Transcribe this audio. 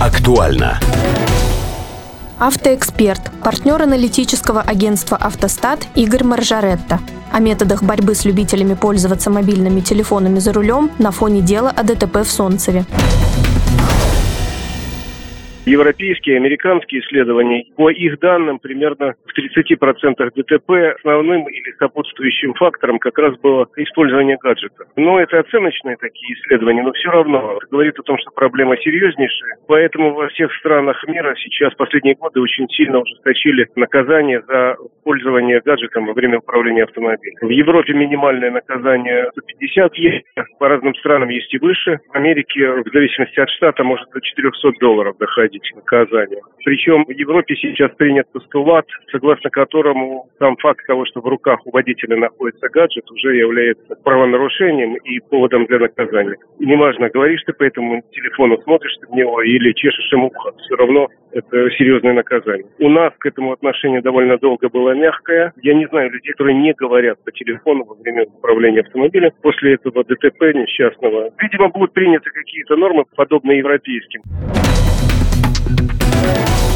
Актуально. Автоэксперт, партнер аналитического агентства «Автостат» Игорь Маржаретта. О методах борьбы с любителями пользоваться мобильными телефонами за рулем на фоне дела о ДТП в Солнцеве. Европейские и американские исследования, по их данным, примерно в 30% ДТП основным или сопутствующим фактором как раз было использование гаджетов. Но это оценочные такие исследования, но все равно это говорит о том, что проблема серьезнейшая. Поэтому во всех странах мира сейчас в последние годы очень сильно ужесточили наказание за пользование гаджетом во время управления автомобилем. В Европе минимальное наказание 150 есть, по разным странам есть и выше. В Америке, в зависимости от штата, может до $400 доходить наказание. Причем в Европе сейчас принят постулат, согласно которому сам факт того, что в руках у водителя находится гаджет, уже является правонарушением и поводом для наказания. Неважно, говоришь ты по этому телефону, смотришь ты в него или чешешь ему ухо, все равно это серьезное наказание. У нас к этому отношение довольно долго было мягкое. Я не знаю людей, которые не говорят по телефону во время управления автомобилем после этого ДТП несчастного. Видимо, будут приняты какие-то нормы, подобные европейским.